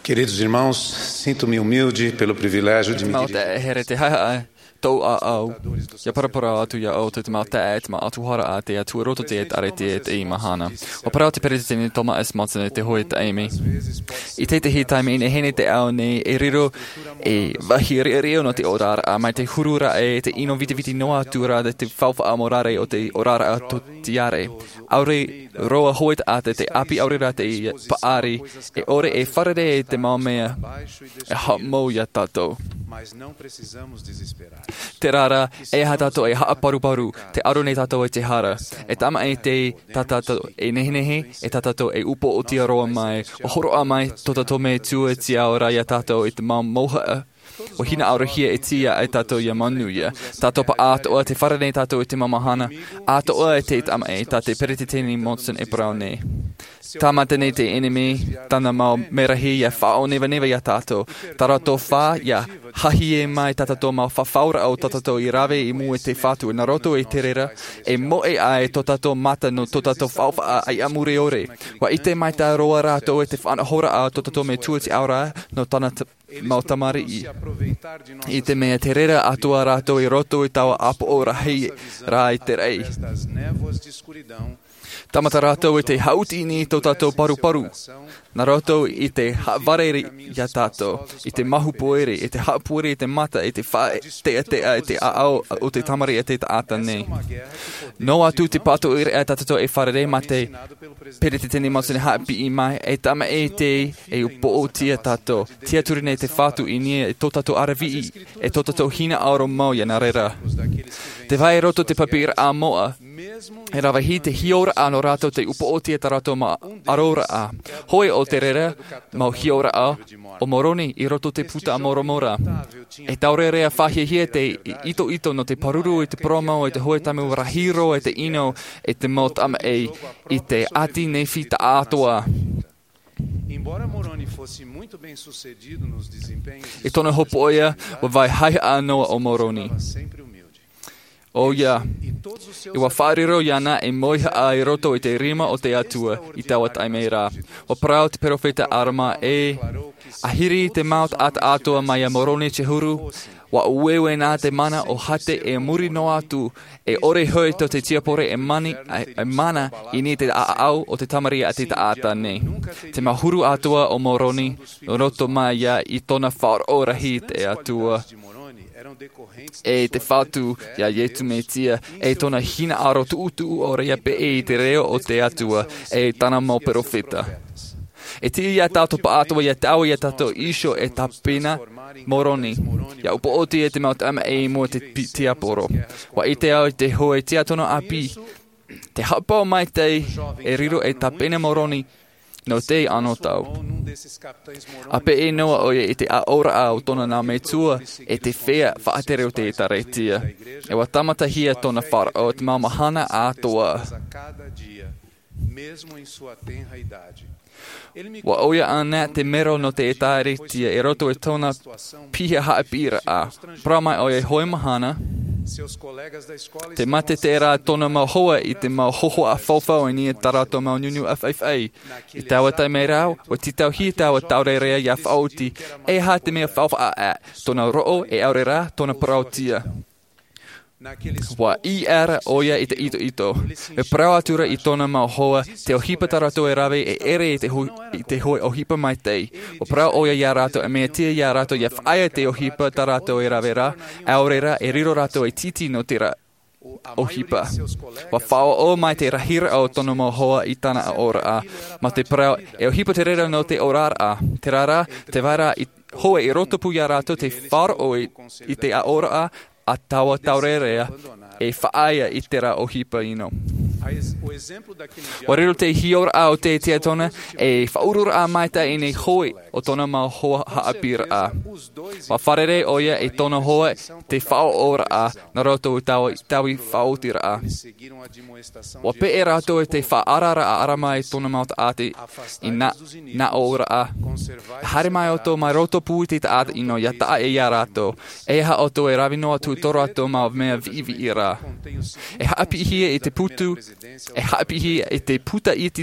Queridos irmãos, sinto-me humilde pelo privilégio de me dirigir tau au ya parapara atu ya o te mata et ma atu hara ate atu roto te arete e mahana o parate peretini toma es matsene te hoi te emi I te hi time in hene te au ne e riro e vahiri rio no te orar a mai te hurura e te ino viti no atura de te falfa amorare o te orara atu tiare aure roa hoit ate te api aurira te paari e ore e farere te maumea e hamo ya tato mas não precisamos desesperar. Te rara e ha tato e haa paru te aro nei tato e te hara e tama e te tatato e nehinehi e tatato e upo o tia roa mai o horo a mai to tato me tua tia ora ya tato e te mau moha o hina aurahia e tia e tato ya manuia tato pa ato o te whare nei tato e te mamahana ato o e te tama e tate peretitini monsen e braune Tama tene te enemy, tana mau merahi ya whao neva ya tato. Tarato wha ya hahi e mai tatato mau whawhaura au tatato I rave I mu e te whatu. Naroto e te rera, e mo e ai totato mata no totato whawha ai amure ore. Wa ite mai ta roa rato e te whanahora a totato me tuati aura no tana mau tamari I te mea te rera atua rato I roto I tawa apo o rahi rai te rei. Tamata rātou I te hautini tō tātou paru. Nā rātou I te hawareri ya tātou, I te mahu poere, I te haapuere, I te mata, I te whae, I te aao o te tamari e te taata nei. No atu te pato ire e tātou e wharere ma te pere te tene mausene haapi I mai, e tama e te e upo o tia tātou. Tia turine te whātu I nia e tō tātou aravi e tō tātou hina aoro mau ya nā rera. Te vai roto te papira a moa, e rawa hi te hiora ano rato te upo o tia tarato ma arora a. Hoi o te rera, mau hiora a, o moroni I roto te puta a moromora. E taure rea whahia hia te ito no te paruru e te promo e te hoi tamu rahiro e te ino e te mot ama I te ati ne fita atoa. Embora Moroni fosse muito bem sucedido nos desempenhos E tona hopoia, wa vai hai anoa o Moroni. O ia, I wa whariro iana e moiha a I roto I te rima o te atua I tawa taimera. O prau te perofeta arma e ahiri te maut at atua mai a Moroni te huru, wa uewe nā te mana o hate e muri no atu e ore hoi to te tiapore e mana I ni te aau o te tamari a te taata nei. Te mahuru atua o Moroni, roto mai ia I tona whaor orahi te atua. E te whatu ia yetu me tia e tona hina aro tuutu o rea pe e te reo o te atua e tana mau perofeta. E tia ia tātou pa atua ia tau ia tātou isho e tapina Moroni. Ia upo oti e te maut ama e mo te tia poro. Wa I te au I te hoe tia tona api. Te hapa o mai te e riro e tapina Moroni. No te ano tau. Ape e noa oia I te aora au tona nā me tua e te whea whaatere o te taretia. E wa tamata hia tona whara o te mamahana atoa. Wa oia ana te mero no te taretia e roto e tona pia haapira a. Pramai oia hoi mahana. Te mate te rā tona mau hoa I te mau hoho a whawhau e nia tarato mau nunu FFA. I tawa tai mei rau, o ti tau hi tawa taure rea ia whauti, e ha te mea whawha a tona roo e aure rā tona parautia. Wa I era oia I te ito. E prau atura I tona mau hoa, te ohipa tarato e rave e ere I te hoi ohipa mai tei. O prau oia ia rato e mea tia ia rato ia whaia te ohipa tarato e rave ra, aure ra e riro rato e titi no te ra ohipa. Wa whao o mai te rahira o tona mau hoa I tana a ora a, ma te prau e ohipa te rera no te orar a. Te rara, te vaira I hoa I rotopu ia rato te wharo o I te a ora a, a tawa taurerea e whaaia I te ra o hipa ino. Wa riro te hiora a o te tia tona e whaurura a maita I nei hoi o tona mau hoa haapira a. Wa wharere oia e tona hoa te whao ora a na roto I tawi whaotira a. Wa pe e rato e te whaarara a arama e tona mau taate I na ora a. Hare mai o tō mai roto pui te taata ino ia taa e ia rato. E ha o tō e ravino atu toro ato mau mea vivi ira. E haapi hia E te putu, e haapi hia E te puta iti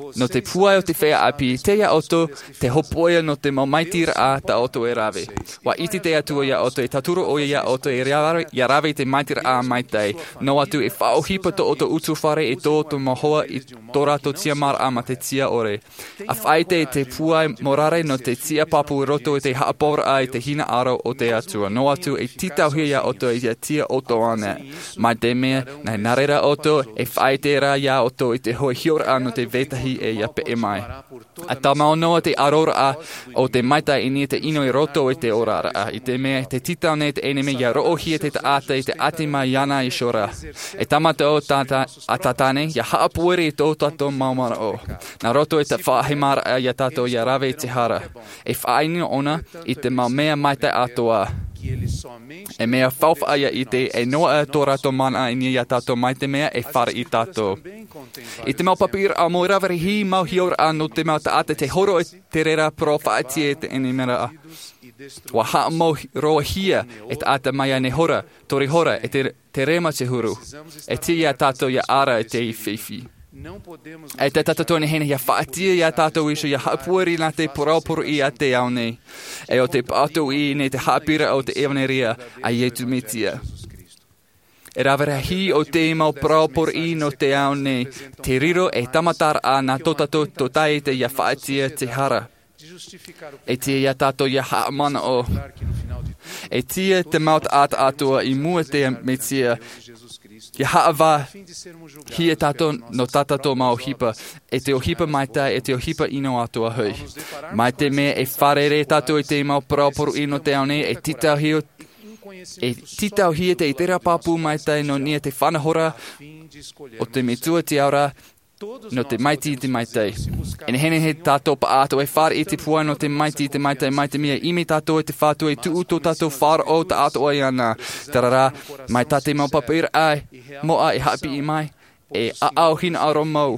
No te puai o te whea api, te ia oto, te hopoia no te maumaitira a ta oto e rawe. Wa iti te atua ia oto, e taturo o ia oto, e ia rawe te maitira a maitai. No atu e whaohipa to oto utu whare e to oto mahoa i tō rato tia mara a ma te tia ore. A whaite e te puai morare no te tia papu roto e te haapora a i te hina aro o te atua. No atu e titauhia ia oto e ia tia oto ane. Mai te mea, nei narera oto, e whaite ra ia oto i te hoi hiora no te vetahi e ia pe e mai. A tamao noa te arora a o te maita i ni te ino i roto i te orara a. I te mea te titau nei te eneme ia roohia te taata i te ate mai iana i shora. E tamata o a tatane ia haapuere i tō tato maumara o. Na roto e te whaahimara a ia tato ia rawe i te hara. E whaaini ona i te maumea maita atoa. E mea whawhaia i te e noa a tō rato mana i ni ia tato mai te mea e whare i tato. I te mau papira a mo rawari hi mau hiora a no te mau taata te horo e te rera pro whaatia e te enimera a. Wa haa mau roa hia e taata mai ane hora, tori hora e te rema te huru. E ti ia tato ia ara e te i whiwhi. E te tatatone hene ia whaatia ia tātou iso ia haapuari nā te poraupuru i a te au nei. E o te pātou i nei te haapira o te ewaneria a ietu metia. E rawera hi o te mau poraupuru i no te au nei. Te riro e tamatara a nā totato to tai te ia whaatia te hara. E tia ia tātou ia haamana o. E tia te maut ata atua i mua te metia. Ia haava hi e tato no tatato mau hipa, e te o hipa maitai, e te o hipa ino atua hui. Mai te mea e wharere tato i te mau praoporu ino te au nei, e titau hi te i tera papu maitai no nia te whanahora o te metua te aura, no te maiti te maitai. E hene he tātou pa ato e whare i te puai no te maiti te maitai mai te mea imi tātou e te whātua e tu uto tātou whare o ta ato ai ana. Tarara, mai tate mau papaira ai, mo a e hapi i mai, e au hina aro mau.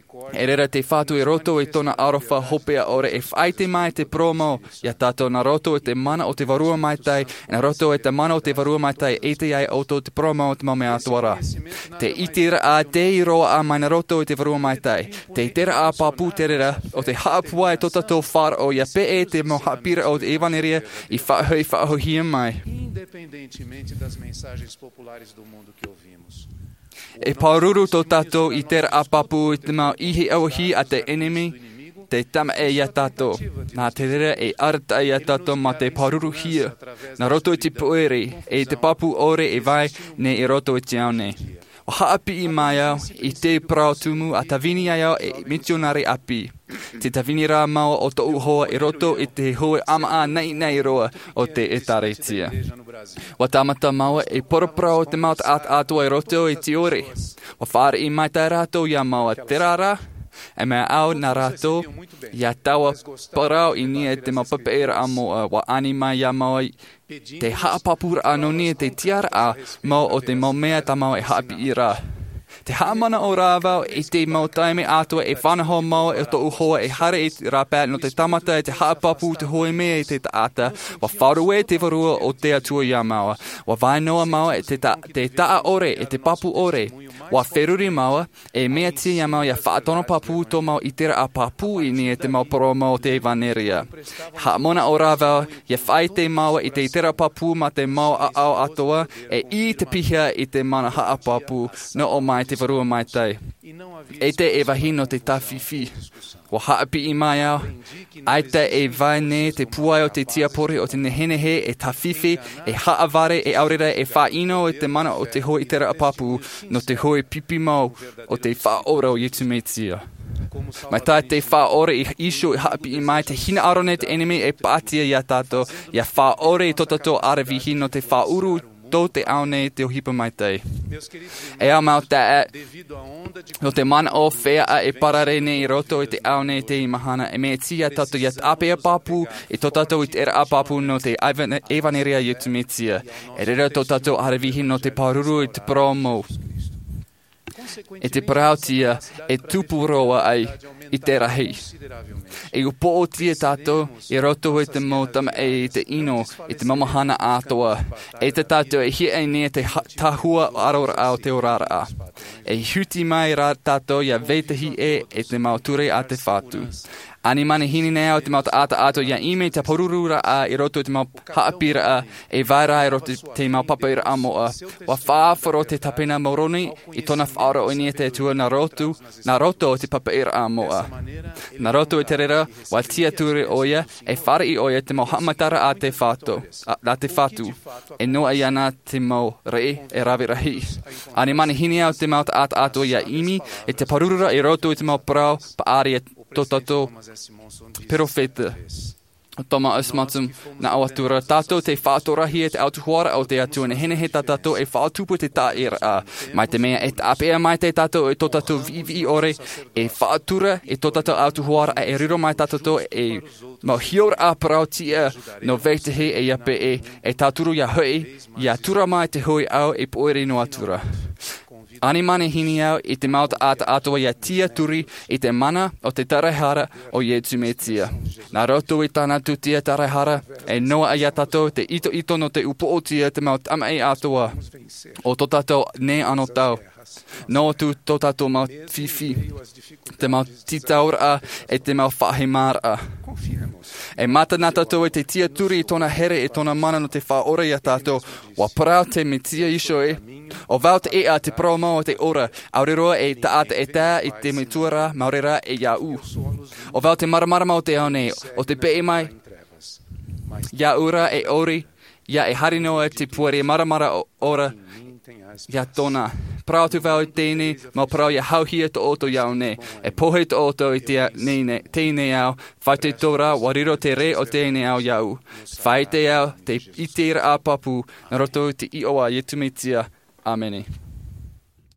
E rera te whātua e roto e tona arofa hopea ore e whaite mai te promo, ia tātou na roto e te mana o te varua maitai, e na roto e te mana o te varua maitai e te ai auto te promo o te mau mea atuara. Te itira a te i roa a mai na roto e te varua maitai, te itira a papu te rera o te haapua e totato whara o ia pe e te mau hapira o te evaneria i whahohia mai. Independentemente das mensagens populares do mundo que ouvimos. E paururu tō tātou i tera a papu i te mau ihi auhi a te enemy, te tama e ia tātou. Nā te rera e arata ia tātou ma te paururu hia. Nā roto i te puere, e te papu ore e vai ne i roto i te aune. O haapi i mai au, i te prau tumu a tawini ai au e misionari api. Te tawini rā mau o tō uhoa i roto i te hoe ama a nei roa o te etaretia. Wa tamata maua e poropra o te mauta atua i roto i te ore. Wa whare i mai tai rātou ia maua te rara, e mea au nā rātou, ia taua parau i nia te mapapeira a moa, wa ani mai ia maua te haapapura anō nia te tiara a mau o te mau mea ta mau e haapi i rā. Te haamana o rāwau i te mau taime atua e whanaho mau e tō uhoa e hare i rāpea no te tamata e te haapapu te hoi mea i te taata, wa wharue te varua o te atua ia maua, wa vainoa maua e te taa ore e te papu ore, wa wheruri maua e mea tia ia maua ia whaatono papu tō mau i tera a papu i ni e te mau promo o te vaneria. Haamona o rāwau ia whai te maua i te tera papu ma te mau a au atoa e i te pihia i te mana haapapu no o mai te varua mai tai. E te e wahino te tawhiwhi. Wa haapi i mai au. Aita e vai ne te puai o te tiapori o te nehenehe e tawhiwhi e haaware e aurera e whaino e te mana o te hoi tera apapu no te hoi pipi mau o te whaora o Yetu Metia. Mai tai te whaore i iso i haapi i mai te hina arone te enemy e pātia ia tātou ia whaore i totato aravihi no te whauru tō te aune te ohipa mai tei. E au mau tae, no te mana o whea a e parare ne i roto i te aune te i mahana, e me tia tato ia apea papu, i tō tato i te era a papu no te evaneria Yetu Metia. E rera tō tato aravihi no te paruru i te promo. E te parautia e tupuroa ai i te rahi. E upo o tia tātou i roto i te mautama e te ino i te mamahana ātoa. E te tātou e hia e nea te tahua arora au te orara a. e huti mai rā tātou ia veitahi e te mauture a te whātu. Ani mani hini nea o te mau ata ato ia ime te porurura a I roto te mau haapira a e vaira I roto te mau papaira a moa. Wa whaafaro te tapena moroni I tona whaara o inia te tua na roto o te papaira a moa. Na roto e te rera wa tia ture oia e whara I oia te mau hamatara a te whātu. E noa ia nā te mau rei e rawirahi. Ani mani hini au te mau ata ato ia imi e te porurura I roto te mau prau pa aria Totato profeta. Toma asmatum na awatura tato te whātorahi e te autuhuara o te atuane henehe tato e whātupu te taera a. Mai te mea e te apea mai te tato e totato vivi ore e whātura e totato autuhuara e riro mai tato e mau hiora a parautia no veitehe e iape e tāturu ia hui ia tura mai te hui au e poere no atura. Ani mani hini au I te mauta ata atoa ia tia turi I te mana o te tarehara o Yesu me tia. Nā roto I tāna tu tia tarehara e noa ia tato te ito no te upo o tia te mauta ama e atoa o to tato ne ano tau. No tu to tato mau fifi, te mau titaura e te mau whahemara. E mata nā tato e te tia turi I tona here e tona mana no te whaora ia tato wa parau te me tia iso e. O vau te ea te promo o te ora, auriroa e taata e tā I te metuara maurera e iau. O vau te maramarama o te aone, o te pee mai, iaura e ori, ia e harinoa te puere maramara ora, ia tona. Prau tu vau I tēne, mau prau ia hauhia to oto iau e pohe to oto I tēne au, whai te tora, wariro te re o tēne au iau. Whai te au, te itera a papu, na roto te I oa Yetu me tia. Amen.